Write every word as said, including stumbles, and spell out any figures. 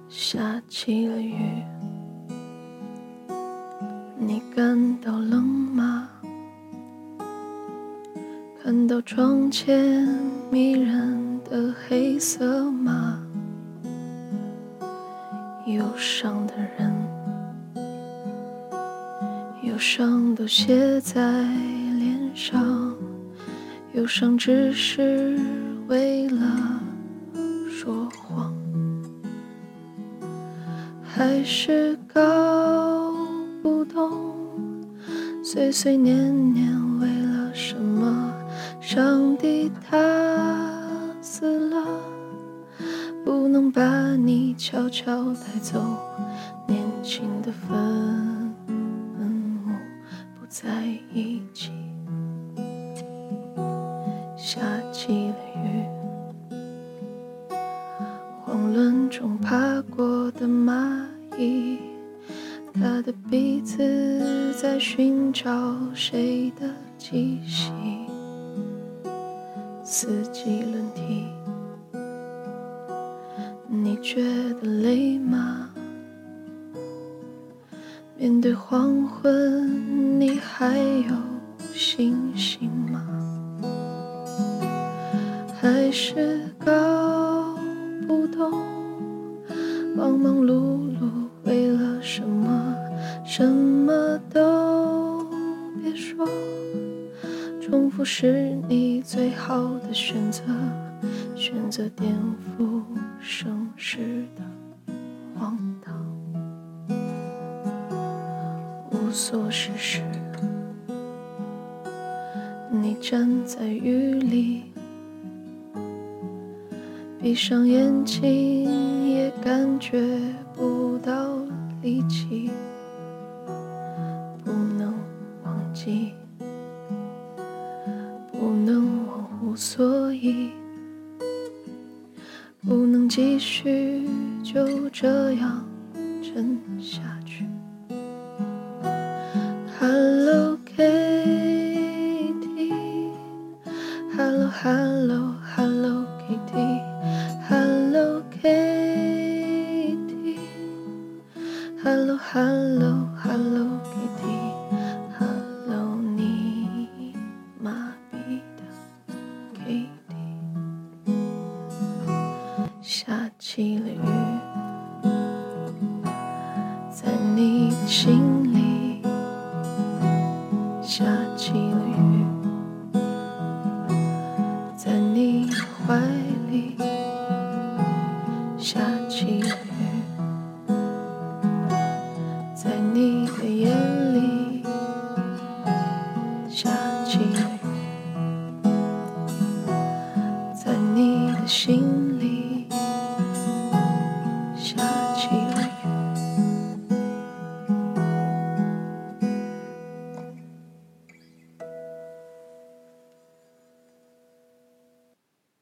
下起了雨，你感到冷吗？看到窗前迷人的黑色吗？忧伤的人，忧伤都写在脸上，忧伤只是为了说谎，还是搞不懂岁岁年年为了什么，上帝他死了，不能把你悄悄带走，年轻的分母不在一起。下起了雨，慌乱中爬过的蚂蚁，它的鼻子在寻找谁的气息。四季轮替，你觉得累吗？面对黄昏，你还有信心吗？还是搞不懂忙忙碌碌为了什么，什么都别说，重复是你最好的选择，选择颠覆盛世的荒唐，无所事事。你站在雨里，闭上眼睛也感觉不到力气，不能忘记，不能忘乎所以，不能继续就这样沉下去。 Hello Kitty Hello Hello Hello Kitty Hello Kitty Hello Hello Hello Kitty Hello 你麻痹的 Kitty。 下起了雨，在你的心里，下起了雨，在你的怀里，下起了雨，在你的眼里，下起了雨，在你的心